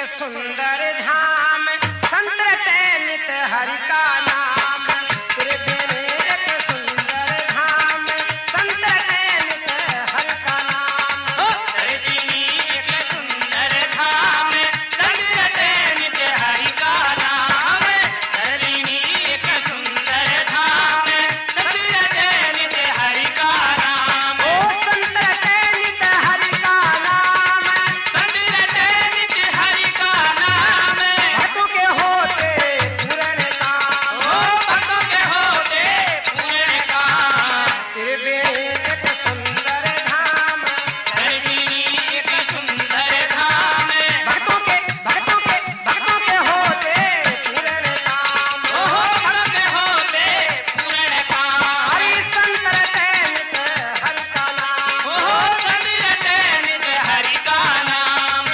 सुंदर धाम संतरते नित हरि का नाम। तेरे बिन एक सुंदर धाम संतरते नित हरि का नाम। तेरे बिन एक सुंदर धाम संतरते नित हरि का नाम। तेरे बिन एक सुंदर धाम संतरते नित हरि का नाम। ओ संतरते नित हरि का नाम। संतरते नित हरि का नाम। भक्तों के होते पूर्ण काम। ओ भक्तों के होते पूर्ण काम। तेरे बिन एक सुंदर धाम। तेरे बिन एक सुंदर धाम। भक्तों के होते पूर्ण काम। ओ भक्तों के होते पूर्ण काम। हरि संतरते नित हरि का नाम। ओ संतरते नित हरि का नाम।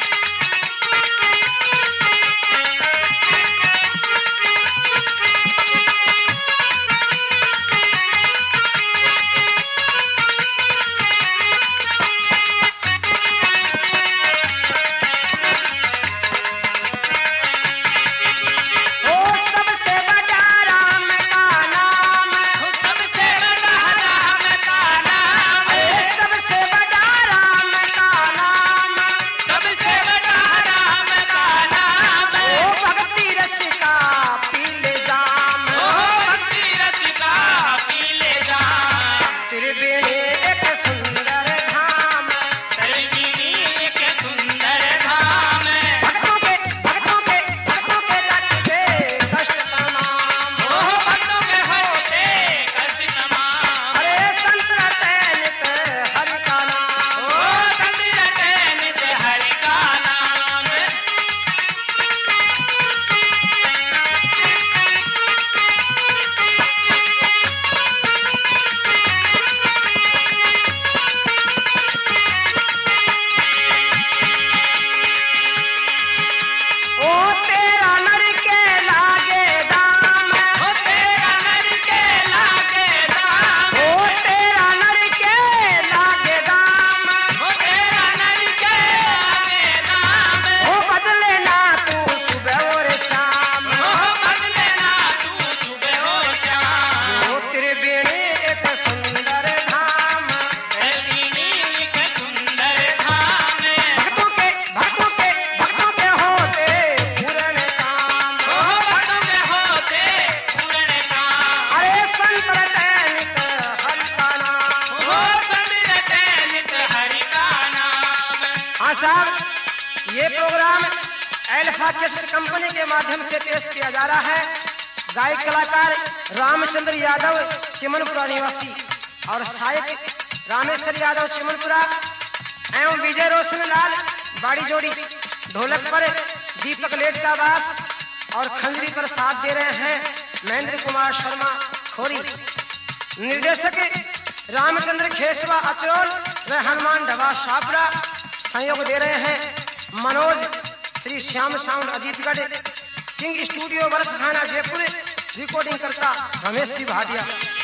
ओ सबसे बड़ा राम का नाम। सबसे बड़ा राम का नाम। सबसे बड़ा राम का नाम। सबसे बड़ा राम का नाम। ओ भक्ति रस का पीले जाम। ओ भक्ति रस का पीले जाम। तेरे बिन एक सुंदर धाम। तेरे बिन एक सुंदर धाम। भक्तों के लगते कष्ट तमाम। ओ भक्तों के होते कष्ट तमाम। अरे संतरते नित हरि का नाम। ओ संतरते नित हरि का नाम। ओ तेरा नर के लागे दाम। ओ तेरा नर के लागे दाम। ओ तेरा नर के लागे दाम। ओ तेरा नर के लागे दाम। ओ बदले ना तू सुबह और शाम। ओ बदले ना तू सुबह हो शाम। ओ तेरे बिन एक सुंदर धाम। तेरे बिन एक सुंदर धाम। भक्तों के होते पूर्ण काम। ओ भक्तों के होते पूर्ण काम। अरे संतरते नित हरि का नाम। ओ संतरते नित हरि का नाम। हाँ साहब, ये प्रोग्राम अल्फा कैसेट कंपनी के माध्यम से पेश किया जा रहा है। गायक कलाकार रामचंद्र यादव चिमनपुरा निवासी और सहायक रामेश्वर यादव चिमनपुरा एवं विजय रोशन लाल बाड़ी जोड़ी। ढोलक पर दीपक लेटकावास और खंजरी पर साथ दे रहे हैं महेंद्र कुमार शर्मा खोरी। निर्देशक रामचंद्र खेसवा अचरोल व हनुमान ढबा शापरा। सहयोग दे रहे हैं Manoj Shri Shyam sound Ajitgarh. King studio work खाना जयपुर। रिकॉर्डिंग करता रमेश सिंह भाटिया।